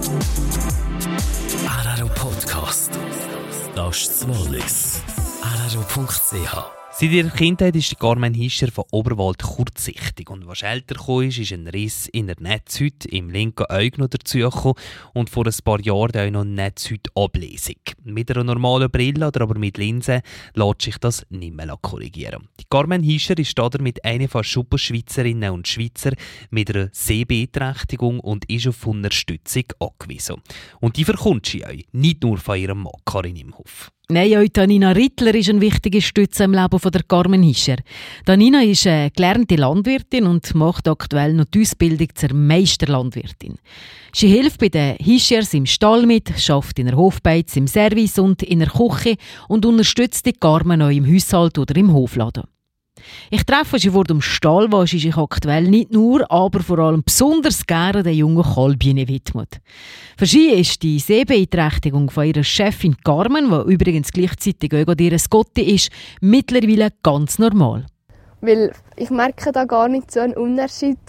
RRO Podcast. Das ist das Wallis. RRO.ch. Seit ihrer Kindheit ist Carmen Hischer von Oberwald kurzsichtig. Und was älter kam, ist ein Riss in der Netzhaut im linken Auge noch dazugekommen und vor ein paar Jahren auch noch Netzhautablesung. Mit einer normalen Brille oder aber mit Linsen lässt sich das nicht mehr korrigieren. Die Carmen Hischer ist damit eine von Schweitzerinnen und Schweizer mit einer Sehbeeinträchtigung und ist auf Unterstützung angewiesen. Und die verkommt sie euch, nicht nur von ihrem Mann Karin Imhoff. Nein, auch Tanina Rittler ist eine wichtige Stütze im Leben von der Carmen Hischer. Tanina ist eine gelernte Landwirtin und macht aktuell noch die Ausbildung zur Meisterlandwirtin. Sie hilft bei den Hischers im Stall mit, arbeitet in der Hofbeiz, im Service und in der Küche und unterstützt die Carmen auch im Haushalt oder im Hofladen. Ich treffe sie vor dem Stall, wo sie sich aktuell nicht nur, aber vor allem besonders gerne den jungen Kälbchen widmet. Für sie ist die Sehbeeinträchtigung von ihrer Chefin Carmen, die übrigens gleichzeitig auch ihr Gotti ist, mittlerweile ganz normal. Weil ich merke da gar nicht so einen Unterschied.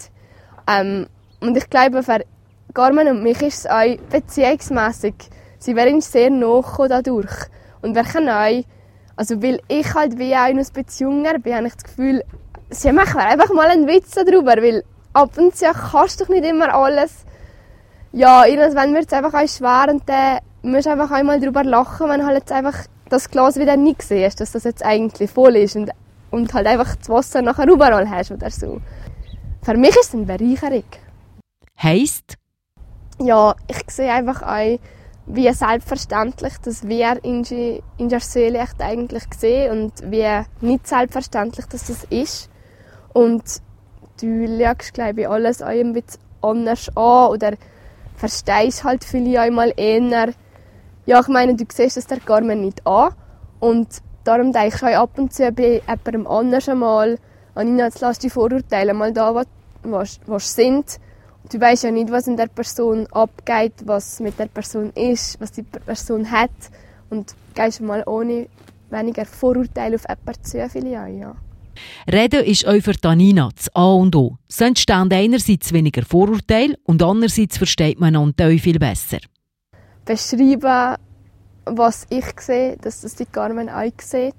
Und ich glaube, für Carmen und mich ist es auch beziehungsmässig. Sie wären sehr nahe dadurch. Und wir können auch, also weil ich halt wie auch noch ein bisschen jünger bin, habe ich das Gefühl, sie machen einfach mal einen Witz darüber, weil ab und zu kannst du doch nicht immer alles. Ja, irgendwann wird es einfach auch schwer und dann musst du einfach einmal darüber lachen, wenn du halt jetzt einfach das Glas wieder nicht siehst, dass das jetzt eigentlich voll ist und halt einfach das Wasser nachher überall hast oder so. Für mich ist es eine Bereicherung. Heisst? Ja, ich sehe einfach auch, wie selbstverständlich dass wir in der Seele echt eigentlich sehen und wie nicht selbstverständlich dass das ist. Und du schaust, glaube ich, alles auch ein bisschen anders an oder verstehst halt viele einmal eher. Ja, ich meine, du siehst das der Carmen nicht an und darum denke ich auch ab und zu bei jemandem anders einmal, Anina, jetzt lass die Vorurteile mal da, was sind. Du weißt ja nicht, was in der Person abgeht, was mit der Person ist, was die Person hat. Und gehst mal ohne weniger Vorurteile auf jemanden zu, viele an, ja. Reden ist auch für Tanina das A und O. So entstehen einerseits weniger Vorurteile und andererseits versteht man einander auch viel besser. Beschreiben, was ich sehe, dass das die Carmen auch sieht.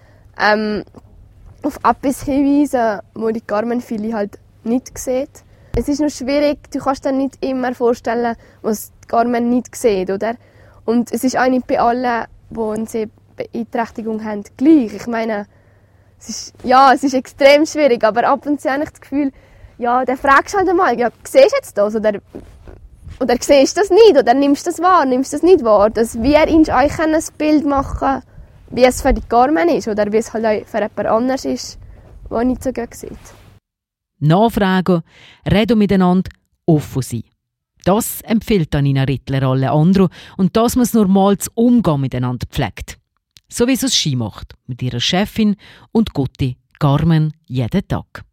Auf etwas hinweisen, wo die Carmen viele halt nicht sieht. Es ist noch schwierig, du kannst dir nicht immer vorstellen, was die Carmen nicht sieht, oder? Und es ist auch nicht bei allen, die eine Sehbeeinträchtigung haben, gleich. Ich meine, es ist extrem schwierig, aber ab und zu habe ich das Gefühl, ja, dann fragst du halt einmal, ja, siehst du jetzt das? Oder siehst du das nicht? Oder nimmst du das wahr, nimmst du das nicht wahr? Dass wir euch ein Bild machen können, wie es für die Carmen ist oder wie es halt auch für jemand anderes ist, der nicht so gut sieht. Nachfragen, reden miteinander, offen sein. Das empfiehlt Tanina Rittler alle anderen und dass man das normales Umgehen miteinander pflegt. So wie es Ski macht, mit ihrer Chefin und Gotti Carmen jeden Tag.